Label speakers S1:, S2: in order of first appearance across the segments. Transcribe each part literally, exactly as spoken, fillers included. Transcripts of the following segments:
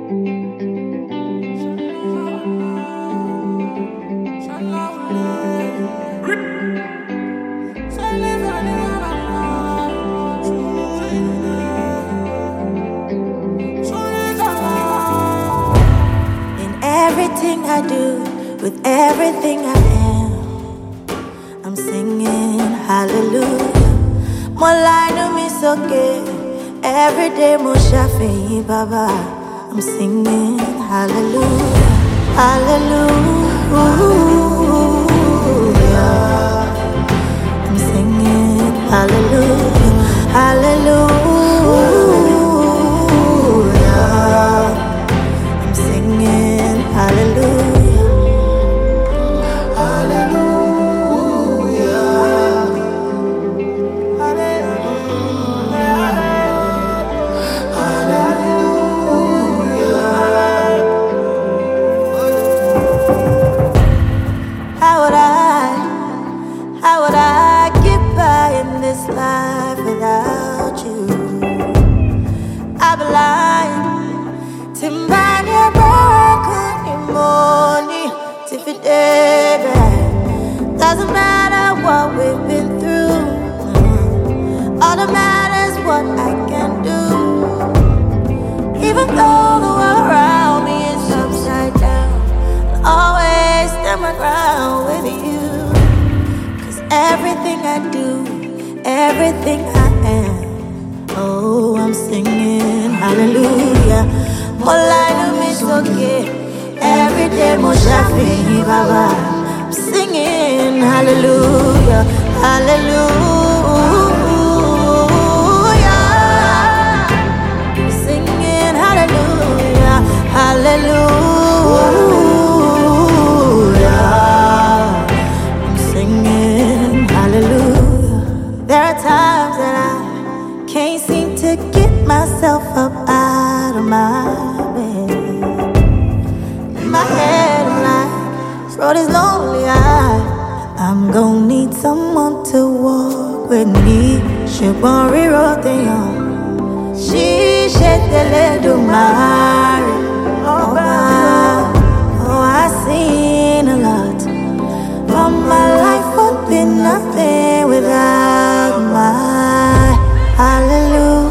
S1: Everything I do, with everything I am, I'm singing hallelujah. Mo line me so good, every day mo shafi baba. I'm singing hallelujah, hallelujah. I'm singing hallelujah, hallelujah. I'm singing hallelujah, hallelujah, hallelujah, hallelujah. How would I, how would I get by in this life without you? I've been lying to man your broken money to fit dead. Doesn't matter what we've been through, all that matters what I can do. Even though the world around me is upside down, I'll always stand my ground with you. Cause everything I do, everything I am, oh, I'm singing hallelujah. Mo line me so good, every day mo shafi baba. I'm singing hallelujah, hallelujah. I'm singing hallelujah, hallelujah. I'm singing hallelujah. There are times that I can't seem to get myself up out of my bed. In my head I'm like, this road is lonely, I, I'm gonna need someone to walk with me. She won't rewrite the young. She shed the little Mary. Oh, wow. Oh, I've seen a lot, but my life would be nothing without my hallelujah.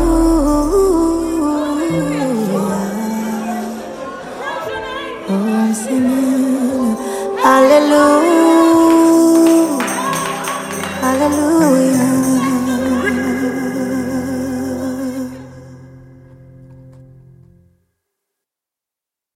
S1: Oh, I'm singing hallelujah.